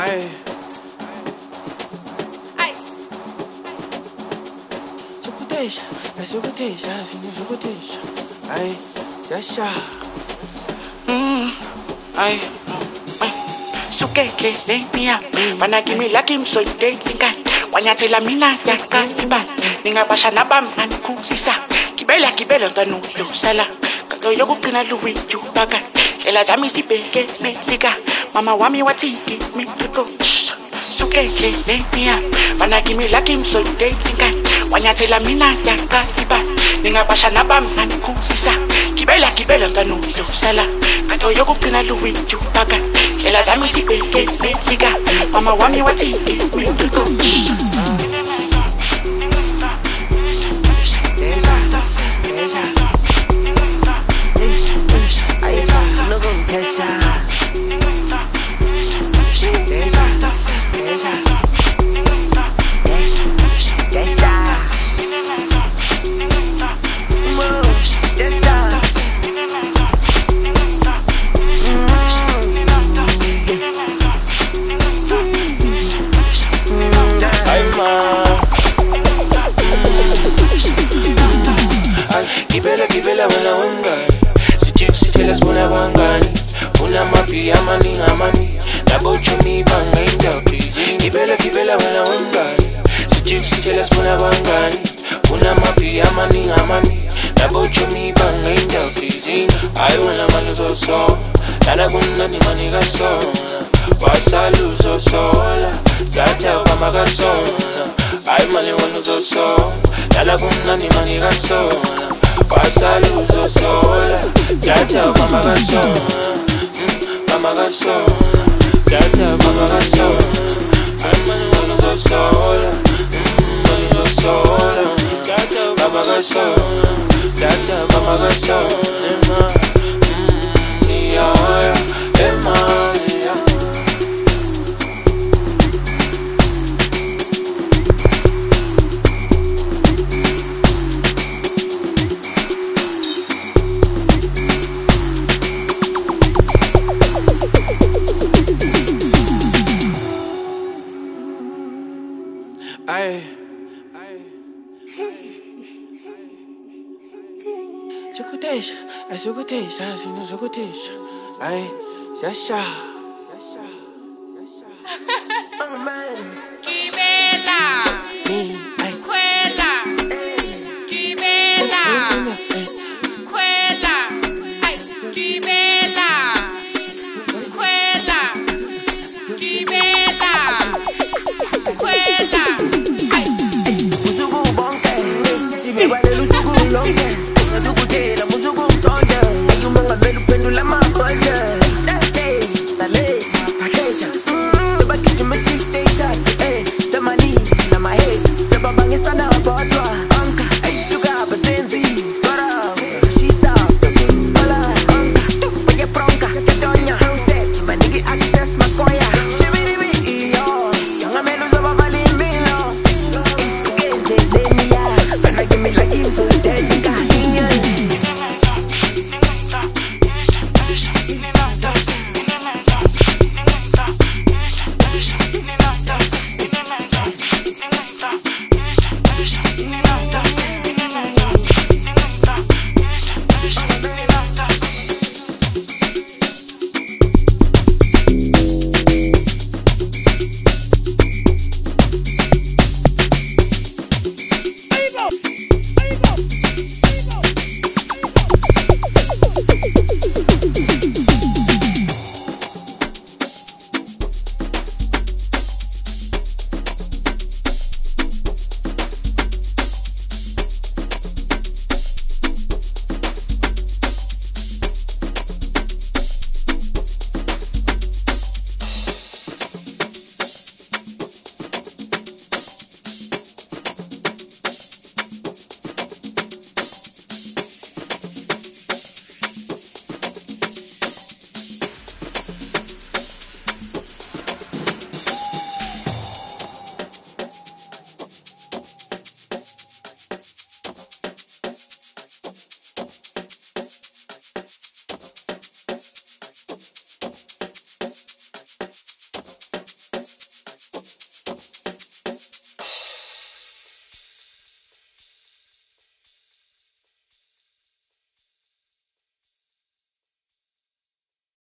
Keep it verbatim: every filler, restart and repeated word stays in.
Ay. Ay. Sukutesha, ay sukutesha, sino sukutesha. Ay, yasha. Mm, ay, ay. Sukeke le mia, banaki mi laki msoy telinga. Wanyathela mina yakaliba, ningabasha nabamani kulisa. Kibela kibela ntanu yosala, kato yokugcina luwiju baka. Hlela zami sibheke melika, mama wami wathiki mituko. Sukeke le mia, banaki mi laki msoy telinga. Wanyathela mina yakaliba, ningabasha nabamani kulisa. Kibela kibela ntanu yosala, kato yokugcina luwiju baka. Hlela zami sibheke melika, mama wami wathiki mituko. Kibela kibela wana wangani, sijik sitela spuna wangani, una mapi amani amani, labo chumi banga indapi. Kibela kibela wana wangani, sijik sitela spuna wangani, una mapi amani amani, labo chumi banga indapi. I wanna manu so so, nana guna ni maniga sona, wasalu so sola, tata kama gasona. I mali wanu so so, nana guna ni maniga sona. Pasalu so sola, tata mama gasona, mama gasona, tata mama gasona. I'm on the sola, mama sola, tata mama gasona, tata mama gasona. Yeah, yeah, Ay, ay, sukutesha, ay sukutesha, sino sukutesha. Ay, yasha. Kibela. Me, ay, Kwela. Kibela. Kwela. Ay, Kibela. Kwela. Kibela. Kwela. Ay. Usuku bonke, jibe wale lusi